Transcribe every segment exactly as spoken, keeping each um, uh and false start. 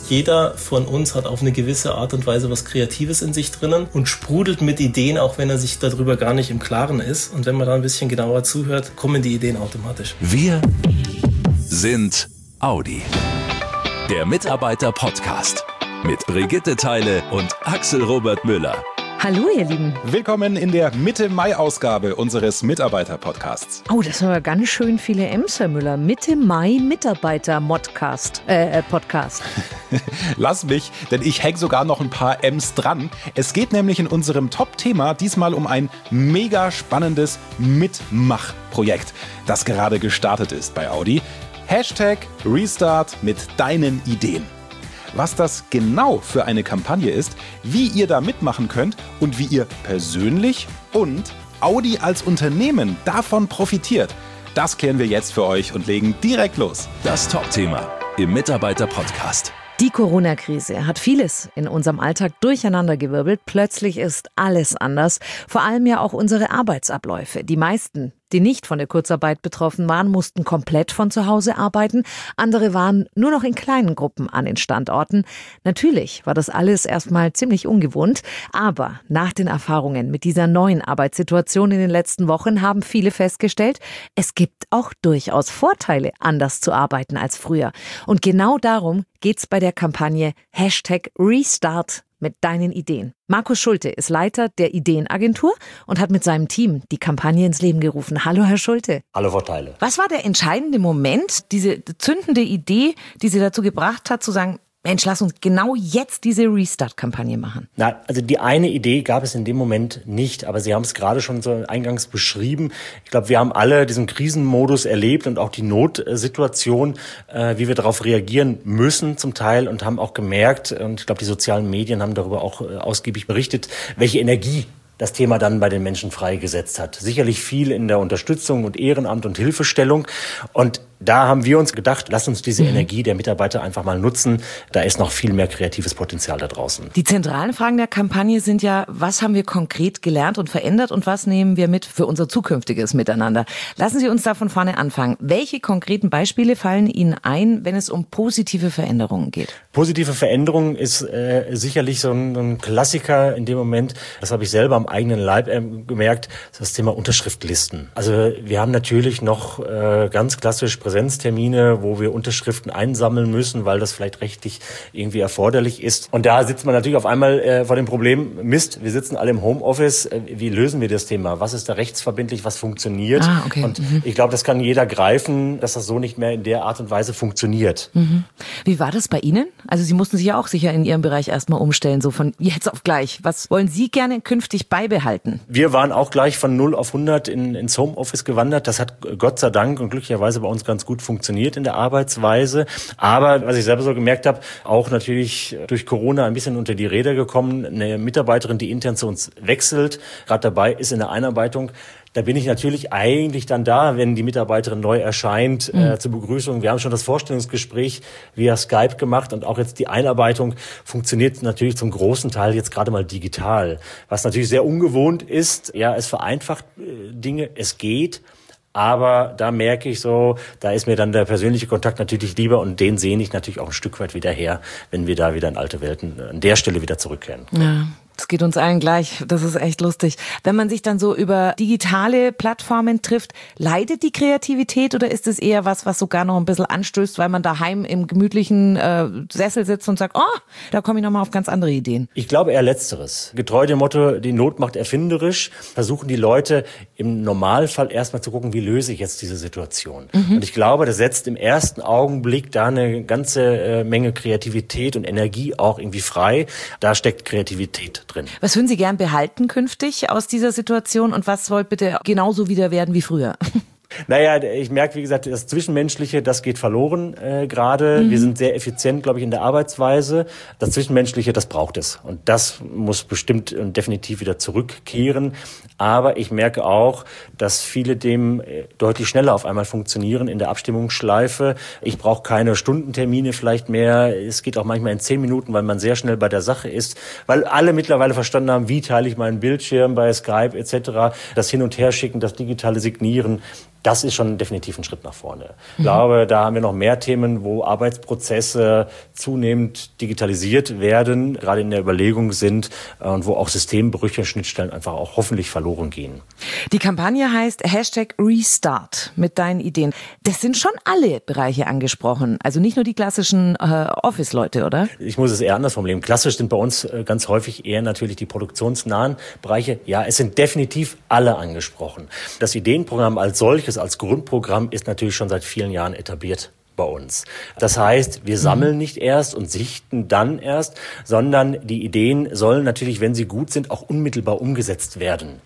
Jeder von uns hat auf eine gewisse Art und Weise was Kreatives in sich drinnen und sprudelt mit Ideen, auch wenn er sich darüber gar nicht im Klaren ist. Und wenn man da ein bisschen genauer zuhört, kommen die Ideen automatisch. Wir sind Audi. Der Mitarbeiter-Podcast mit Brigitte Theile und Axel Robert Müller. Hallo ihr Lieben. Willkommen in der Mitte-Mai-Ausgabe unseres Mitarbeiter-Podcasts. Oh, das waren aber ganz schön viele M's, Herr Müller. Mitte-Mai-Mitarbeiter-Modcast, äh, Podcast. Lass mich, denn ich hänge sogar noch ein paar M's dran. Es geht nämlich in unserem Top-Thema diesmal um ein mega spannendes Mitmach-Projekt, das gerade gestartet ist bei Audi. Hashtag Restart mit deinen Ideen. Was das genau für eine Kampagne ist, wie ihr da mitmachen könnt und wie ihr persönlich und Audi als Unternehmen davon profitiert, das klären wir jetzt für euch und legen direkt los. Das Top-Thema im Mitarbeiter-Podcast. Die Corona-Krise hat vieles in unserem Alltag durcheinandergewirbelt. Plötzlich ist alles anders. Vor allem ja auch unsere Arbeitsabläufe. Die meisten, die nicht von der Kurzarbeit betroffen waren, mussten komplett von zu Hause arbeiten. Andere waren nur noch in kleinen Gruppen an den Standorten. Natürlich war das alles erstmal ziemlich ungewohnt. Aber nach den Erfahrungen mit dieser neuen Arbeitssituation in den letzten Wochen haben viele festgestellt, es gibt auch durchaus Vorteile, anders zu arbeiten als früher. Und genau darum geht's bei der Kampagne Hashtag Restart mit deinen Ideen. Markus Schulte ist Leiter der Ideenagentur und hat mit seinem Team die Kampagne ins Leben gerufen. Hallo, Herr Schulte. Hallo, Frau Theile. Was war der entscheidende Moment, diese zündende Idee, die Sie dazu gebracht hat, zu sagen, Mensch, lass uns genau jetzt diese Restart-Kampagne machen? Na, also die eine Idee gab es in dem Moment nicht, aber Sie haben es gerade schon so eingangs beschrieben. Ich glaube, wir haben alle diesen Krisenmodus erlebt und auch die Notsituation, äh, wie wir darauf reagieren müssen zum Teil, und haben auch gemerkt, und ich glaube, die sozialen Medien haben darüber auch äh, ausgiebig berichtet, welche Energie das Thema dann bei den Menschen freigesetzt hat. Sicherlich viel in der Unterstützung und Ehrenamt und Hilfestellung. Und da haben wir uns gedacht, lass uns diese mhm. Energie der Mitarbeiter einfach mal nutzen. Da ist noch viel mehr kreatives Potenzial da draußen. Die zentralen Fragen der Kampagne sind ja, was haben wir konkret gelernt und verändert und was nehmen wir mit für unser zukünftiges Miteinander? Lassen Sie uns da von vorne anfangen. Welche konkreten Beispiele fallen Ihnen ein, wenn es um positive Veränderungen geht? Positive Veränderung ist äh, sicherlich so ein, ein Klassiker in dem Moment. Das habe ich selber am eigenen Leib äh, gemerkt. Das ist das Thema Unterschriftlisten. Also wir haben natürlich noch äh, ganz klassisch Präsenztermine, wo wir Unterschriften einsammeln müssen, weil das vielleicht rechtlich irgendwie erforderlich ist. Und da sitzt man natürlich auf einmal äh, vor dem Problem, Mist, wir sitzen alle im Homeoffice, äh, wie lösen wir das Thema? Was ist da rechtsverbindlich, was funktioniert? Ah, okay. Und mhm. ich glaube, das kann jeder greifen, dass das so nicht mehr in der Art und Weise funktioniert. Mhm. Wie war das bei Ihnen? Also Sie mussten sich ja auch sicher in Ihrem Bereich erstmal umstellen, so von jetzt auf gleich. Was wollen Sie gerne künftig beibehalten? Wir waren auch gleich von null auf hundert in, ins Homeoffice gewandert. Das hat Gott sei Dank und glücklicherweise bei uns ganz gut funktioniert in der Arbeitsweise. Aber was ich selber so gemerkt habe, auch natürlich durch Corona ein bisschen unter die Räder gekommen. Eine Mitarbeiterin, die intern zu uns wechselt, gerade dabei ist in der Einarbeitung. Da bin ich natürlich eigentlich dann da, wenn die Mitarbeiterin neu erscheint, mhm. äh, zur Begrüßung. Wir haben schon das Vorstellungsgespräch via Skype gemacht und auch jetzt die Einarbeitung funktioniert natürlich zum großen Teil jetzt gerade mal digital. Was natürlich sehr ungewohnt ist. Ja, es vereinfacht äh, Dinge, es geht. Aber da merke ich so, da ist mir dann der persönliche Kontakt natürlich lieber und den sehne ich natürlich auch ein Stück weit wieder her, wenn wir da wieder in alte Welten an der Stelle wieder zurückkehren. Ja. Das geht uns allen gleich. Das ist echt lustig. Wenn man sich dann so über digitale Plattformen trifft, leidet die Kreativität oder ist es eher was, was sogar noch ein bisschen anstößt, weil man daheim im gemütlichen äh, Sessel sitzt und sagt, oh, da komme ich nochmal auf ganz andere Ideen? Ich glaube eher Letzteres. Getreu dem Motto, die Not macht erfinderisch, versuchen die Leute im Normalfall erstmal zu gucken, wie löse ich jetzt diese Situation. Mhm. Und ich glaube, das setzt im ersten Augenblick da eine ganze äh, Menge Kreativität und Energie auch irgendwie frei. Da steckt Kreativität drin. Was würden Sie gern behalten künftig aus dieser Situation und was soll bitte genauso wieder werden wie früher? Naja, ich merke, wie gesagt, das Zwischenmenschliche, das geht verloren äh, gerade. Mhm. Wir sind sehr effizient, glaube ich, in der Arbeitsweise. Das Zwischenmenschliche, das braucht es. Und das muss bestimmt und definitiv wieder zurückkehren. Aber ich merke auch, dass viele dem deutlich schneller auf einmal funktionieren in der Abstimmungsschleife. Ich brauche keine Stundentermine vielleicht mehr. Es geht auch manchmal in zehn Minuten, weil man sehr schnell bei der Sache ist. Weil alle mittlerweile verstanden haben, wie teile ich meinen Bildschirm bei Skype et cetera. Das Hin- und Herschicken, das digitale Signieren, Das ist schon definitiv ein Schritt nach vorne. Ich glaube, da haben wir noch mehr Themen, wo Arbeitsprozesse zunehmend digitalisiert werden, gerade in der Überlegung sind und wo auch Systembrüche, Schnittstellen einfach auch hoffentlich verloren gehen. Die Kampagne heißt Hashtag Restart mit deinen Ideen. Das sind schon alle Bereiche angesprochen, also nicht nur die klassischen äh, Office-Leute, oder? Ich muss es eher anders formulieren. Klassisch sind bei uns ganz häufig eher natürlich die produktionsnahen Bereiche. Ja, es sind definitiv alle angesprochen. Das Ideenprogramm als solches, als Grundprogramm ist natürlich schon seit vielen Jahren etabliert bei uns. Das heißt, wir sammeln nicht erst und sichten dann erst, sondern die Ideen sollen natürlich, wenn sie gut sind, auch unmittelbar umgesetzt werden.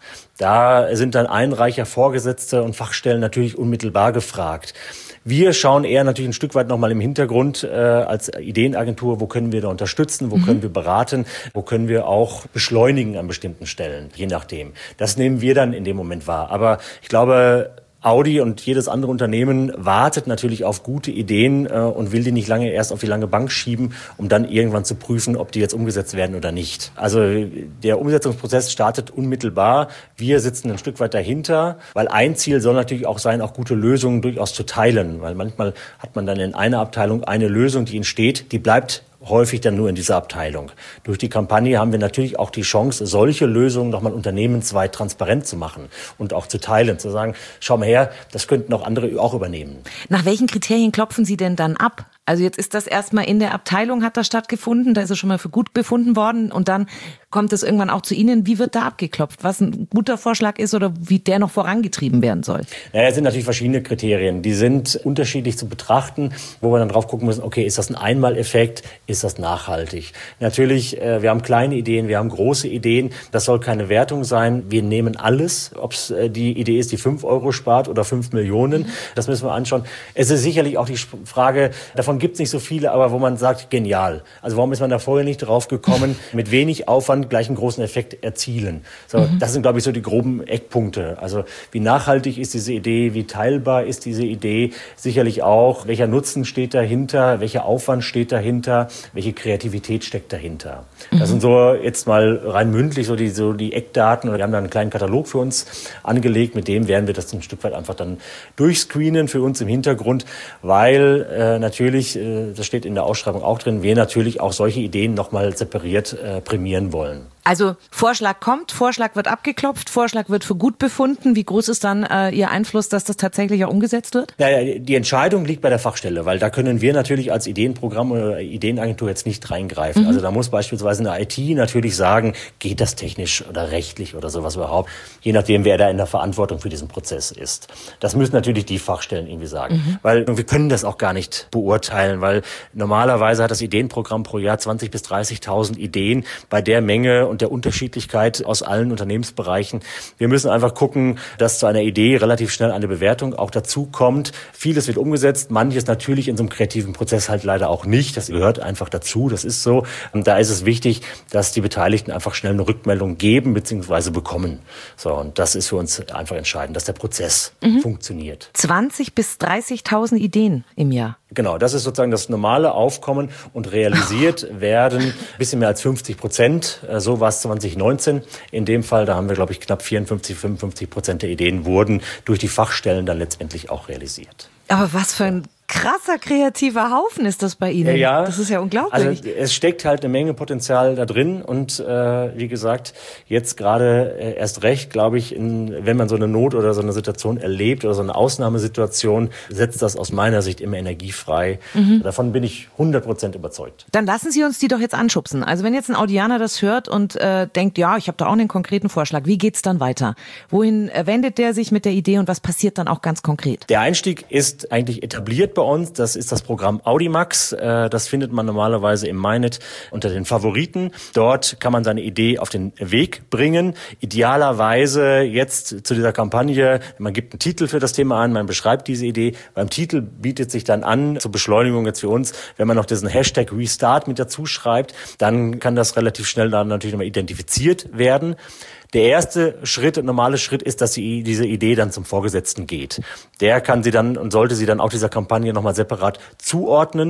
Da sind dann Einreicher, Vorgesetzte und Fachstellen natürlich unmittelbar gefragt. Wir schauen eher natürlich ein Stück weit nochmal im Hintergrund äh, als Ideenagentur, wo können wir da unterstützen, wo mhm. können wir beraten, wo können wir auch beschleunigen an bestimmten Stellen, je nachdem. Das nehmen wir dann in dem Moment wahr. Aber ich glaube, Audi und jedes andere Unternehmen wartet natürlich auf gute Ideen äh, und will die nicht lange erst auf die lange Bank schieben, um dann irgendwann zu prüfen, ob die jetzt umgesetzt werden oder nicht. Also der Umsetzungsprozess startet unmittelbar. Wir sitzen ein Stück weit dahinter, weil ein Ziel soll natürlich auch sein, auch gute Lösungen durchaus zu teilen. Weil manchmal hat man dann in einer Abteilung eine Lösung, die entsteht, die bleibt häufig dann nur in dieser Abteilung. Durch die Kampagne haben wir natürlich auch die Chance, solche Lösungen nochmal unternehmensweit transparent zu machen und auch zu teilen, zu sagen, schau mal her, das könnten auch andere auch übernehmen. Nach welchen Kriterien klopfen Sie denn dann ab? Also jetzt ist das erstmal in der Abteilung, hat das stattgefunden, da ist es schon mal für gut befunden worden und dann kommt es irgendwann auch zu Ihnen. Wie wird da abgeklopft? Was ein guter Vorschlag ist oder wie der noch vorangetrieben werden soll? Naja, es sind natürlich verschiedene Kriterien. Die sind unterschiedlich zu betrachten, wo wir dann drauf gucken müssen, okay, ist das ein Einmaleffekt? Ist das nachhaltig? Natürlich, wir haben kleine Ideen, wir haben große Ideen. Das soll keine Wertung sein. Wir nehmen alles, ob es die Idee ist, die fünf Euro spart oder fünf Millionen. Das müssen wir anschauen. Es ist sicherlich auch die Frage, davon gibt es nicht so viele, aber wo man sagt, genial. Also warum ist man da vorher nicht drauf gekommen, mit wenig Aufwand gleich einen großen Effekt erzielen? So, mhm. Das sind, glaube ich, so die groben Eckpunkte. Also wie nachhaltig ist diese Idee, wie teilbar ist diese Idee? Sicherlich auch, welcher Nutzen steht dahinter, welcher Aufwand steht dahinter, welche Kreativität steckt dahinter. Mhm. Das sind so jetzt mal rein mündlich so die, so die Eckdaten. Wir haben da einen kleinen Katalog für uns angelegt, mit dem werden wir das ein Stück weit einfach dann durchscreenen für uns im Hintergrund, weil äh, natürlich, das steht in der Ausschreibung auch drin, wir natürlich auch solche Ideen nochmal separiert äh, prämieren wollen. Also Vorschlag kommt, Vorschlag wird abgeklopft, Vorschlag wird für gut befunden. Wie groß ist dann äh, Ihr Einfluss, dass das tatsächlich auch umgesetzt wird? Ja, die Entscheidung liegt bei der Fachstelle, weil da können wir natürlich als Ideenprogramm oder Ideenagentur jetzt nicht reingreifen. Mhm. Also da muss beispielsweise eine I T natürlich sagen, geht das technisch oder rechtlich oder sowas überhaupt, je nachdem, wer da in der Verantwortung für diesen Prozess ist. Das müssen natürlich die Fachstellen irgendwie sagen, mhm. weil wir können das auch gar nicht beurteilen, weil normalerweise hat das Ideenprogramm pro Jahr zwanzigtausend bis dreißigtausend Ideen bei der Menge und der Unterschiedlichkeit aus allen Unternehmensbereichen. Wir müssen einfach gucken, dass zu einer Idee relativ schnell eine Bewertung auch dazu kommt. Vieles wird umgesetzt, manches natürlich in so einem kreativen Prozess halt leider auch nicht. Das gehört einfach dazu, das ist so. Und da ist es wichtig, dass die Beteiligten einfach schnell eine Rückmeldung geben bzw. bekommen. So, und das ist für uns einfach entscheidend, dass der Prozess mhm. funktioniert. zwanzigtausend bis dreißigtausend Ideen im Jahr. Genau, das ist sozusagen das normale Aufkommen und realisiert werden ein bisschen mehr als fünfzig Prozent. So war es zwanzig neunzehn. In dem Fall, da haben wir, glaube ich, knapp vierundfünfzig, fünfundfünfzig Prozent der Ideen wurden durch die Fachstellen dann letztendlich auch realisiert. Aber was für ein krasser kreativer Haufen ist das bei Ihnen. Ja, das ist ja unglaublich. Also es steckt halt eine Menge Potenzial da drin und äh, wie gesagt, jetzt gerade äh, erst recht, glaube ich, in, wenn man so eine Not oder so eine Situation erlebt oder so eine Ausnahmesituation, setzt das aus meiner Sicht immer Energie frei. Mhm. Davon bin ich hundert Prozent überzeugt. Dann lassen Sie uns die doch jetzt anschubsen. Also wenn jetzt ein Audianer das hört und äh, denkt, ja, ich habe da auch einen konkreten Vorschlag, wie geht's dann weiter? Wohin wendet der sich mit der Idee und was passiert dann auch ganz konkret? Der Einstieg ist eigentlich etabliert bei uns. Das ist das Programm Audimax. Das findet man normalerweise im MyNet unter den Favoriten. Dort kann man seine Idee auf den Weg bringen. Idealerweise jetzt zu dieser Kampagne, man gibt einen Titel für das Thema an, man beschreibt diese Idee. Beim Titel bietet sich dann an, zur Beschleunigung jetzt für uns, wenn man noch diesen Hashtag Restart mit dazu schreibt, dann kann das relativ schnell dann natürlich nochmal identifiziert werden. Der erste Schritt, der normale Schritt ist, dass die, diese Idee dann zum Vorgesetzten geht. Der kann sie dann und sollte sie dann auch dieser Kampagne nochmal separat zuordnen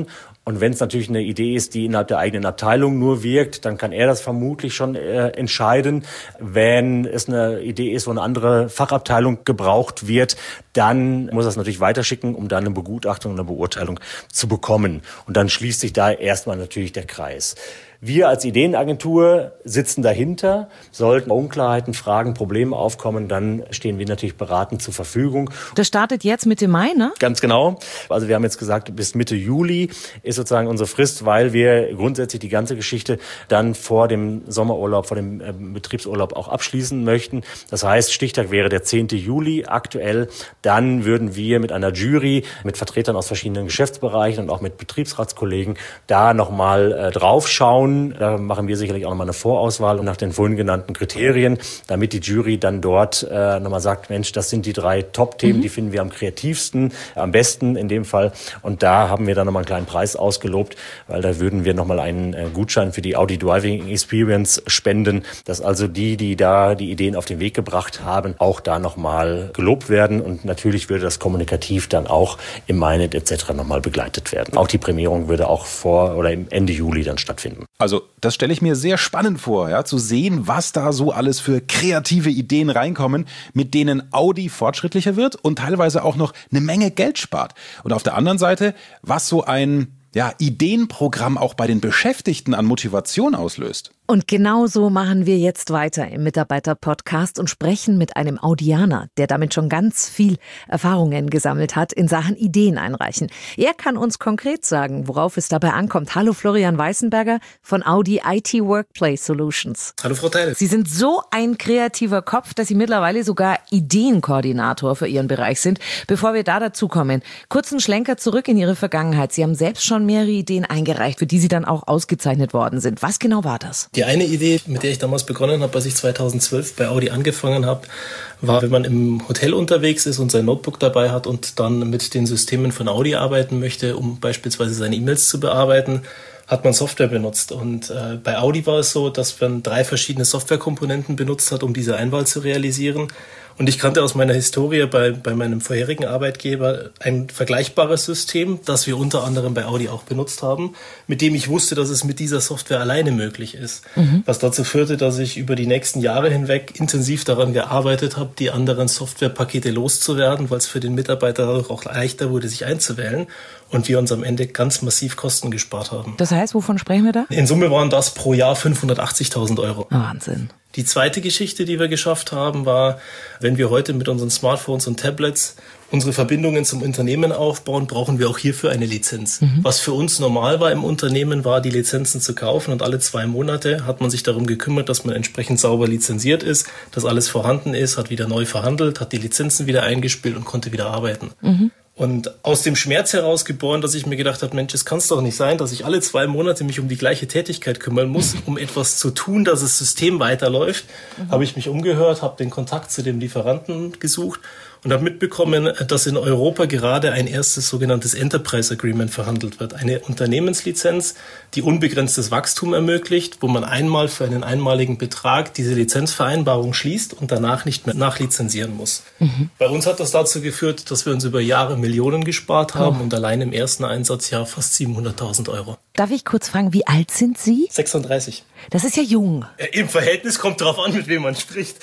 Und wenn es natürlich eine Idee ist, die innerhalb der eigenen Abteilung nur wirkt, dann kann er das vermutlich schon äh, entscheiden. Wenn es eine Idee ist, wo eine andere Fachabteilung gebraucht wird, dann muss er es natürlich weiterschicken, um dann eine Begutachtung, eine Beurteilung zu bekommen. Und dann schließt sich da erstmal natürlich der Kreis. Wir als Ideenagentur sitzen dahinter. Sollten Unklarheiten, Fragen, Probleme aufkommen, dann stehen wir natürlich beratend zur Verfügung. Das startet jetzt Mitte Mai, ne? Ganz genau. Also wir haben jetzt gesagt, bis Mitte Juli ist sozusagen unsere Frist, weil wir grundsätzlich die ganze Geschichte dann vor dem Sommerurlaub, vor dem äh, Betriebsurlaub auch abschließen möchten. Das heißt, Stichtag wäre der zehnte Juli aktuell. Dann würden wir mit einer Jury, mit Vertretern aus verschiedenen Geschäftsbereichen und auch mit Betriebsratskollegen da nochmal äh, draufschauen. Da machen wir sicherlich auch nochmal eine Vorauswahl nach den vorhin genannten Kriterien, damit die Jury dann dort äh, nochmal sagt, Mensch, das sind die drei Top-Themen, mhm. die finden wir am kreativsten, am besten in dem Fall. Und da haben wir dann nochmal einen kleinen Preis ausgelobt, weil da würden wir nochmal einen äh, Gutschein für die Audi Driving Experience spenden, dass also die, die da die Ideen auf den Weg gebracht haben, auch da nochmal gelobt werden. Und natürlich würde das kommunikativ dann auch im MyNet et cetera nochmal begleitet werden. Auch die Prämierung würde auch vor oder im Ende Juli dann stattfinden. Also das stelle ich mir sehr spannend vor, ja, zu sehen, was da so alles für kreative Ideen reinkommen, mit denen Audi fortschrittlicher wird und teilweise auch noch eine Menge Geld spart. Und auf der anderen Seite, was so ein ja, Ideenprogramm auch bei den Beschäftigten an Motivation auslöst. Und genau so machen wir jetzt weiter im Mitarbeiter-Podcast und sprechen mit einem Audianer, der damit schon ganz viel Erfahrungen gesammelt hat in Sachen Ideen einreichen. Er kann uns konkret sagen, worauf es dabei ankommt. Hallo Florian Weißenberger von Audi I T Workplace Solutions. Hallo Frau Teile. Sie sind so ein kreativer Kopf, dass Sie mittlerweile sogar Ideenkoordinator für Ihren Bereich sind. Bevor wir da dazu kommen, kurzen Schlenker zurück in Ihre Vergangenheit. Sie haben selbst schon mehrere Ideen eingereicht, für die Sie dann auch ausgezeichnet worden sind. Was genau war das? Die eine Idee, mit der ich damals begonnen habe, als ich zweitausendzwölf bei Audi angefangen habe, war, wenn man im Hotel unterwegs ist und sein Notebook dabei hat und dann mit den Systemen von Audi arbeiten möchte, um beispielsweise seine E-Mails zu bearbeiten, hat man Software benutzt. Und äh, bei Audi war es so, dass man drei verschiedene Softwarekomponenten benutzt hat, um diese Einwahl zu realisieren. Und ich kannte aus meiner Historie bei, bei meinem vorherigen Arbeitgeber ein vergleichbares System, das wir unter anderem bei Audi auch benutzt haben, mit dem ich wusste, dass es mit dieser Software alleine möglich ist. Mhm. Was dazu führte, dass ich über die nächsten Jahre hinweg intensiv daran gearbeitet habe, die anderen Softwarepakete loszuwerden, weil es für den Mitarbeiter dadurch auch leichter wurde, sich einzuwählen. Und wir uns am Ende ganz massiv Kosten gespart haben. Das heißt, wovon sprechen wir da? In Summe waren das pro Jahr fünfhundertachtzigtausend Euro. Wahnsinn. Die zweite Geschichte, die wir geschafft haben, war, wenn wir heute mit unseren Smartphones und Tablets unsere Verbindungen zum Unternehmen aufbauen, brauchen wir auch hierfür eine Lizenz. Mhm. Was für uns normal war im Unternehmen, war, die Lizenzen zu kaufen, und alle zwei Monate hat man sich darum gekümmert, dass man entsprechend sauber lizenziert ist, dass alles vorhanden ist, hat wieder neu verhandelt, hat die Lizenzen wieder eingespielt und konnte wieder arbeiten. Mhm. Und aus dem Schmerz heraus geboren, dass ich mir gedacht habe, Mensch, es kann es doch nicht sein, dass ich alle zwei Monate mich um die gleiche Tätigkeit kümmern muss, um etwas zu tun, dass das System weiterläuft, mhm. habe ich mich umgehört, habe den Kontakt zu dem Lieferanten gesucht und habe mitbekommen, dass in Europa gerade ein erstes sogenanntes Enterprise Agreement verhandelt wird. Eine Unternehmenslizenz, die unbegrenztes Wachstum ermöglicht, wo man einmal für einen einmaligen Betrag diese Lizenzvereinbarung schließt und danach nicht mehr nachlizenzieren muss. Mhm. Bei uns hat das dazu geführt, dass wir uns über Jahre Millionen gespart haben oh. und allein im ersten Einsatzjahr fast siebenhunderttausend Euro. Darf ich kurz fragen, wie alt sind Sie? sechsunddreißig. Das ist ja jung. Im Verhältnis kommt drauf an, mit wem man spricht.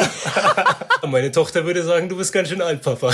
Meine Tochter würde sagen, du bist ganz schön alt, Papa.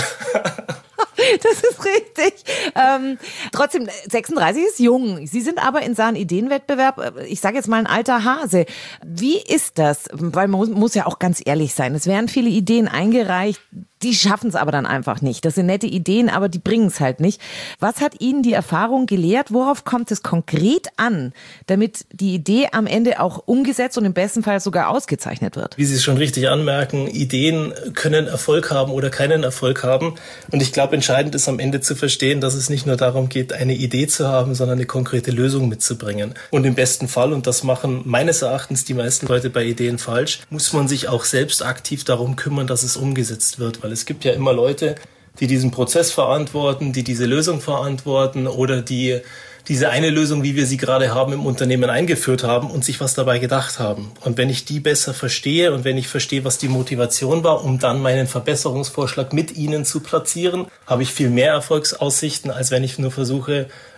Das ist richtig. Ähm, trotzdem, sechsunddreißig ist jung. Sie sind aber in Sachen Ideenwettbewerb, ich sage jetzt mal, ein alter Hase. Wie ist das? Weil man muss, muss ja auch ganz ehrlich sein. Es werden viele Ideen eingereicht, die schaffen es aber dann einfach nicht. Das sind nette Ideen, aber die bringen es halt nicht. Was hat Ihnen die Erfahrung gelehrt? Worauf kommt es konkret an, damit die Idee am Ende auch umgesetzt und im besten Fall sogar ausgezeichnet wird? Wie Sie es schon richtig anmerken, Ideen können Erfolg haben oder keinen Erfolg haben. Und ich glaube, entscheidend ist am Ende zu verstehen, dass es nicht nur darum geht, eine Idee zu haben, sondern eine konkrete Lösung mitzubringen. Und im besten Fall, und das machen meines Erachtens die meisten Leute bei Ideen falsch, muss man sich auch selbst aktiv darum kümmern, dass es umgesetzt wird. Weil es gibt ja immer Leute, die diesen Prozess verantworten, die diese Lösung verantworten oder die diese eine Lösung, wie wir sie gerade haben, im Unternehmen eingeführt haben und sich was dabei gedacht haben. Und wenn ich die besser verstehe und wenn ich verstehe, was die Motivation war, um dann meinen Verbesserungsvorschlag mit ihnen zu platzieren, habe ich viel mehr Erfolgsaussichten, als wenn ich nur versuche,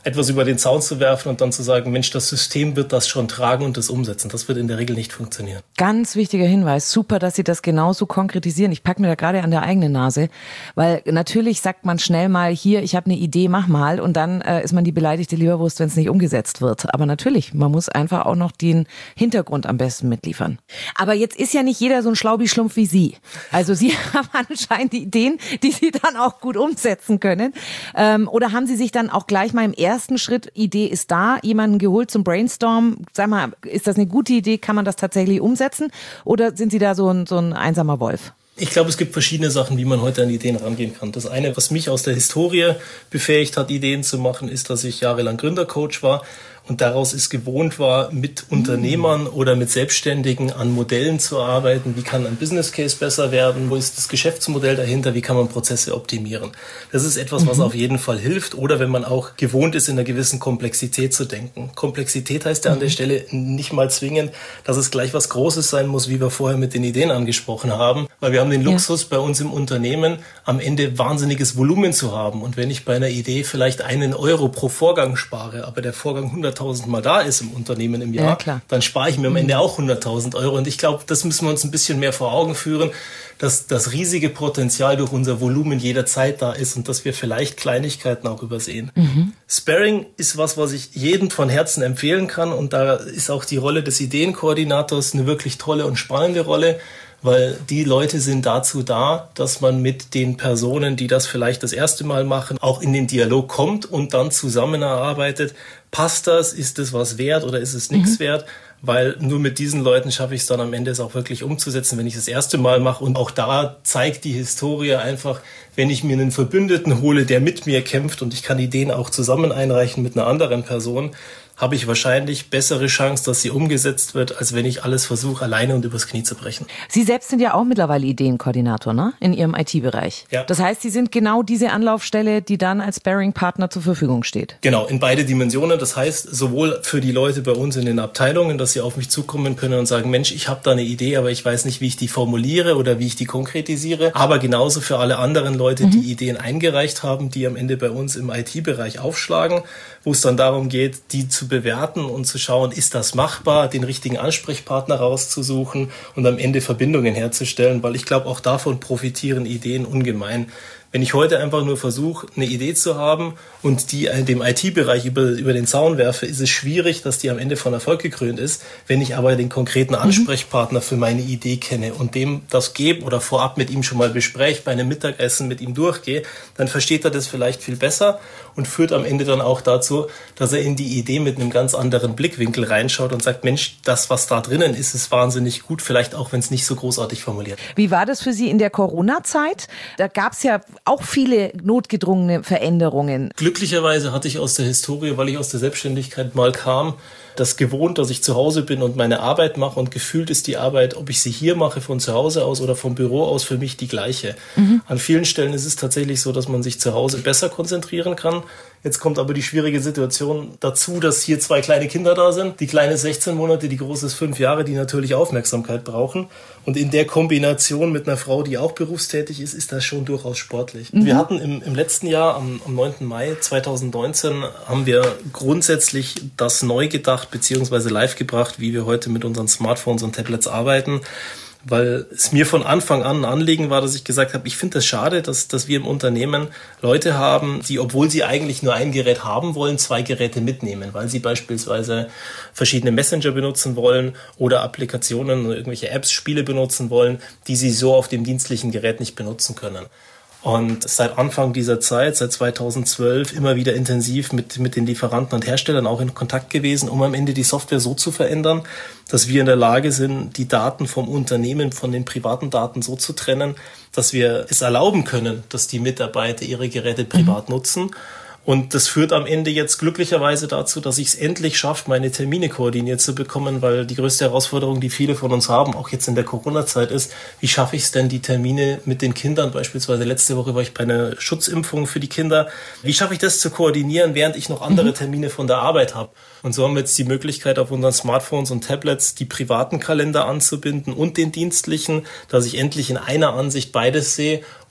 etwas über den Zaun zu werfen und dann zu sagen, Mensch, das System wird das schon tragen und das umsetzen. Das wird in der Regel nicht funktionieren. Ganz wichtiger Hinweis. Super, dass Sie das genauso konkretisieren. Ich packe mir da gerade an der eigenen Nase, weil natürlich sagt man schnell mal, hier, ich habe eine Idee, mach mal, und dann äh, ist man die beleidigte Leberwurst, wenn es nicht umgesetzt wird. Aber natürlich, man muss einfach auch noch den Hintergrund am besten mitliefern. Aber jetzt ist ja nicht jeder so ein Schlaubi-Schlumpf wie Sie. Also Sie haben anscheinend Ideen, die Sie dann auch gut umsetzen können. Ähm, oder haben Sie sich dann auch gleich mal im ersten Schritt, Idee ist da, jemanden geholt zum Brainstorm? Sag mal, ist das eine gute Idee? Kann man das tatsächlich umsetzen? Oder sind Sie da so ein, so ein einsamer Wolf? Ich glaube, es gibt verschiedene Sachen, wie man heute an Ideen rangehen kann. Das eine, was mich aus der Historie befähigt hat, Ideen zu machen, ist, dass ich jahrelang Gründercoach war und daraus es gewohnt war, mit Unternehmern oder mit Selbstständigen an Modellen zu arbeiten. Wie kann ein Business Case besser werden? Wo ist das Geschäftsmodell dahinter? Wie kann man Prozesse optimieren? Das ist etwas, was auf jeden Fall hilft. Oder wenn man auch gewohnt ist, in einer gewissen Komplexität zu denken. Komplexität heißt ja an der Stelle nicht mal zwingend, dass es gleich was Großes sein muss, wie wir vorher mit den Ideen angesprochen haben. Weil wir haben den Luxus ja. bei uns im Unternehmen, am Ende wahnsinniges Volumen zu haben. Und wenn ich bei einer Idee vielleicht einen Euro pro Vorgang spare, aber der Vorgang hunderttausend Mal da ist im Unternehmen im Jahr, ja, dann spare ich mir am Ende auch hunderttausend Euro. Und ich glaube, das müssen wir uns ein bisschen mehr vor Augen führen, dass das riesige Potenzial durch unser Volumen jederzeit da ist und dass wir vielleicht Kleinigkeiten auch übersehen. Mhm. Sparring ist was, was ich jedem von Herzen empfehlen kann. Und da ist auch die Rolle des Ideenkoordinators eine wirklich tolle und spannende Rolle, weil die Leute sind dazu da, dass man mit den Personen, die das vielleicht das erste Mal machen, auch in den Dialog kommt und dann zusammen erarbeitet. Passt das? Ist das was wert oder ist es nichts mhm. wert? Weil nur mit diesen Leuten schaffe ich es dann am Ende, es auch wirklich umzusetzen, wenn ich das erste Mal mache. Und auch da zeigt die Historie einfach, wenn ich mir einen Verbündeten hole, der mit mir kämpft und ich kann Ideen auch zusammen einreichen mit einer anderen Person, habe ich wahrscheinlich bessere Chance, dass sie umgesetzt wird, als wenn ich alles versuche, alleine und übers Knie zu brechen. Sie selbst sind ja auch mittlerweile Ideenkoordinator, ne? In Ihrem I T-Bereich. Ja. Das heißt, Sie sind genau diese Anlaufstelle, die dann als Sparring-Partner zur Verfügung steht. Genau, in beide Dimensionen. Das heißt, sowohl für die Leute bei uns in den Abteilungen, dass sie auf mich zukommen können und sagen, Mensch, ich habe da eine Idee, aber ich weiß nicht, wie ich die formuliere oder wie ich die konkretisiere. Aber genauso für alle anderen Leute, mhm. die Ideen eingereicht haben, die am Ende bei uns im I T-Bereich aufschlagen, wo es dann darum geht, die zu bewerten und zu schauen, ist das machbar, den richtigen Ansprechpartner rauszusuchen und am Ende Verbindungen herzustellen, weil ich glaube, auch davon profitieren Ideen ungemein. Wenn ich heute einfach nur versuche, eine Idee zu haben und die in dem I T-Bereich über, über den Zaun werfe, ist es schwierig, dass die am Ende von Erfolg gekrönt ist. Wenn ich aber den konkreten Ansprechpartner für meine Idee kenne und dem das gebe oder vorab mit ihm schon mal bespreche, bei einem Mittagessen mit ihm durchgehe, dann versteht er das vielleicht viel besser und führt am Ende dann auch dazu, dass er in die Idee mit einem ganz anderen Blickwinkel reinschaut und sagt, Mensch, das, was da drinnen ist, ist wahnsinnig gut, vielleicht auch, wenn es nicht so großartig formuliert. Wie war das für Sie in der Corona-Zeit? Da gab es ja auch viele notgedrungene Veränderungen. Glücklicherweise hatte ich aus der Historie, weil ich aus der Selbstständigkeit mal kam, das gewohnt, dass ich zu Hause bin und meine Arbeit mache und gefühlt ist die Arbeit, ob ich sie hier mache, von zu Hause aus oder vom Büro aus, für mich die gleiche. Mhm. An vielen Stellen ist es tatsächlich so, dass man sich zu Hause besser konzentrieren kann. Jetzt kommt aber die schwierige Situation dazu, dass hier zwei kleine Kinder da sind. Die kleine ist sechzehn Monate, die große ist fünf Jahre, die natürlich Aufmerksamkeit brauchen. Und in der Kombination mit einer Frau, die auch berufstätig ist, ist das schon durchaus sportlich. Mhm. Wir hatten im, im letzten Jahr, am, am neunten Mai zweitausendneunzehn, haben wir grundsätzlich das neu gedacht bzw. live gebracht, wie wir heute mit unseren Smartphones und Tablets arbeiten. Weil es mir von Anfang an ein Anliegen war, dass ich gesagt habe, ich finde es schade, dass, dass wir im Unternehmen Leute haben, die, obwohl sie eigentlich nur ein Gerät haben wollen, zwei Geräte mitnehmen, weil sie beispielsweise verschiedene Messenger benutzen wollen oder Applikationen oder irgendwelche Apps, Spiele benutzen wollen, die sie so auf dem dienstlichen Gerät nicht benutzen können. Und seit Anfang dieser Zeit, seit zweitausendzwölf, immer wieder intensiv mit, mit den Lieferanten und Herstellern auch in Kontakt gewesen, um am Ende die Software so zu verändern, dass wir in der Lage sind, die Daten vom Unternehmen von den privaten Daten so zu trennen, dass wir es erlauben können, dass die Mitarbeiter ihre Geräte privat mhm. nutzen. Und das führt am Ende jetzt glücklicherweise dazu, dass ich es endlich schaffe, meine Termine koordiniert zu bekommen, weil die größte Herausforderung, die viele von uns haben, auch jetzt in der Corona-Zeit ist, wie schaffe ich es denn, die Termine mit den Kindern, beispielsweise letzte Woche war ich bei einer Schutzimpfung für die Kinder, wie schaffe ich das zu koordinieren, während ich noch andere Termine von der Arbeit habe? Und so haben wir jetzt die Möglichkeit, auf unseren Smartphones und Tablets die privaten Kalender anzubinden und den dienstlichen, dass ich endlich in einer Ansicht beides sehe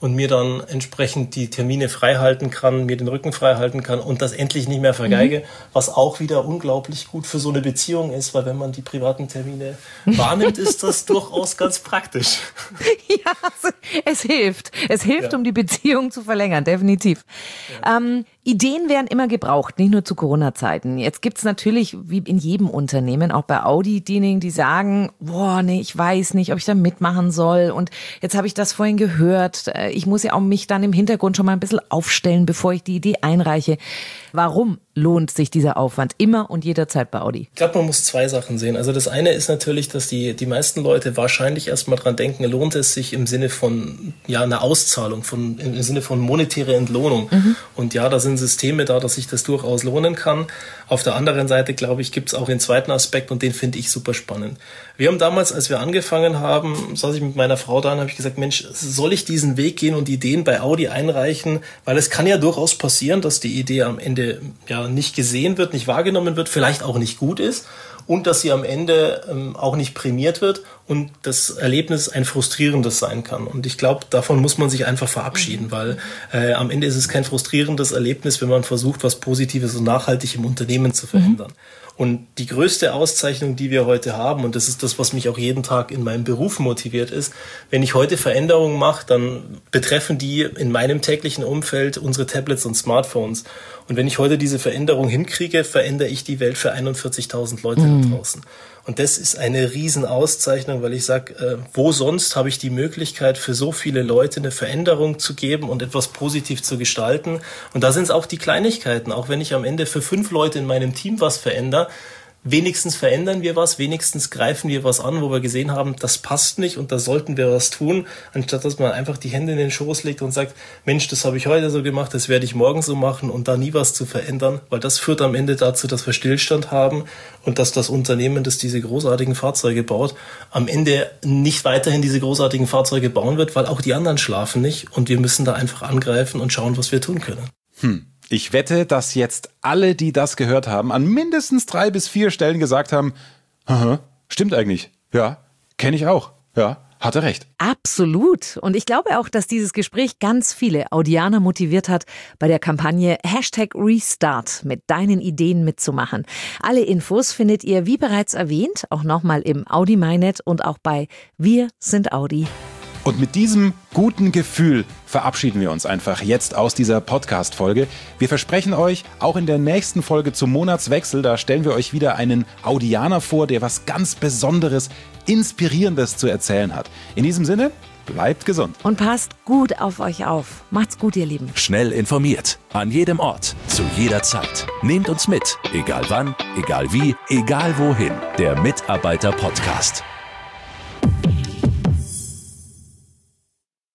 und mir dann entsprechend die Termine frei halten kann, mir den Rücken frei halten kann und das endlich nicht mehr vergeige, mhm. was auch wieder unglaublich gut für so eine Beziehung ist, weil wenn man die privaten Termine wahrnimmt, ist das durchaus ganz praktisch. Ja, es hilft. Es hilft, ja. um die Beziehung zu verlängern, definitiv. Ja. Ähm, Ideen werden immer gebraucht, nicht nur zu Corona-Zeiten. Jetzt gibt's natürlich, wie in jedem Unternehmen, auch bei Audi, diejenigen, die sagen, boah, nee, ich weiß nicht, ob ich da mitmachen soll und jetzt habe ich das vorhin gehört. Ich muss ja auch mich dann im Hintergrund schon mal ein bisschen aufstellen, bevor ich die Idee einreiche. Warum lohnt sich dieser Aufwand immer und jederzeit bei Audi? Ich glaube, man muss zwei Sachen sehen. Also das eine ist natürlich, dass die, die meisten Leute wahrscheinlich erstmal dran denken, lohnt es sich im Sinne von, ja, einer Auszahlung, von, im Sinne von monetäre Entlohnung. Mhm. Und ja, da sind Systeme da, dass sich das durchaus lohnen kann. Auf der anderen Seite, glaube ich, gibt es auch den zweiten Aspekt und den finde ich super spannend. Wir haben damals, als wir angefangen haben, saß ich mit meiner Frau da und habe ich gesagt, Mensch, soll ich diesen Weg gehen und Ideen bei Audi einreichen? Weil es kann ja durchaus passieren, dass die Idee am Ende ja nicht gesehen wird, nicht wahrgenommen wird, vielleicht auch nicht gut ist und dass sie am Ende ähm, auch nicht prämiert wird und das Erlebnis ein frustrierendes sein kann. Und ich glaube, davon muss man sich einfach verabschieden, weil äh, am Ende ist es kein frustrierendes Erlebnis, wenn man versucht, was Positives und nachhaltig im Unternehmen zu verändern. Mhm. Und die größte Auszeichnung, die wir heute haben, und das ist das, was mich auch jeden Tag in meinem Beruf motiviert, ist, wenn ich heute Veränderungen mache, dann betreffen die in meinem täglichen Umfeld unsere Tablets und Smartphones. Und wenn ich heute diese Veränderung hinkriege, verändere ich die Welt für einundvierzigtausend Leute mhm. da draußen. Und das ist eine Riesenauszeichnung, weil ich sage, äh, wo sonst habe ich die Möglichkeit, für so viele Leute eine Veränderung zu geben und etwas positiv zu gestalten. Und da sind es auch die Kleinigkeiten. Auch wenn ich am Ende für fünf Leute in meinem Team was verändere, wenigstens verändern wir was, wenigstens greifen wir was an, wo wir gesehen haben, das passt nicht und da sollten wir was tun, anstatt dass man einfach die Hände in den Schoß legt und sagt, Mensch, das habe ich heute so gemacht, das werde ich morgen so machen und da nie was zu verändern, weil das führt am Ende dazu, dass wir Stillstand haben und dass das Unternehmen, das diese großartigen Fahrzeuge baut, am Ende nicht weiterhin diese großartigen Fahrzeuge bauen wird, weil auch die anderen schlafen nicht und wir müssen da einfach angreifen und schauen, was wir tun können. Hm. Ich wette, dass jetzt alle, die das gehört haben, an mindestens drei bis vier Stellen gesagt haben, aha, stimmt eigentlich, ja, kenne ich auch, ja, hatte recht. Absolut. Und ich glaube auch, dass dieses Gespräch ganz viele Audianer motiviert hat, bei der Kampagne Hashtag Restart mit deinen Ideen mitzumachen. Alle Infos findet ihr, wie bereits erwähnt, auch nochmal im Audi MyNet und auch bei Wir sind Audi. Und mit diesem guten Gefühl verabschieden wir uns einfach jetzt aus dieser Podcast-Folge. Wir versprechen euch, auch in der nächsten Folge zum Monatswechsel, da stellen wir euch wieder einen Audianer vor, der was ganz Besonderes, Inspirierendes zu erzählen hat. In diesem Sinne, bleibt gesund. Und passt gut auf euch auf. Macht's gut, ihr Lieben. Schnell informiert, an jedem Ort, zu jeder Zeit. Nehmt uns mit, egal wann, egal wie, egal wohin. Der Mitarbeiter-Podcast.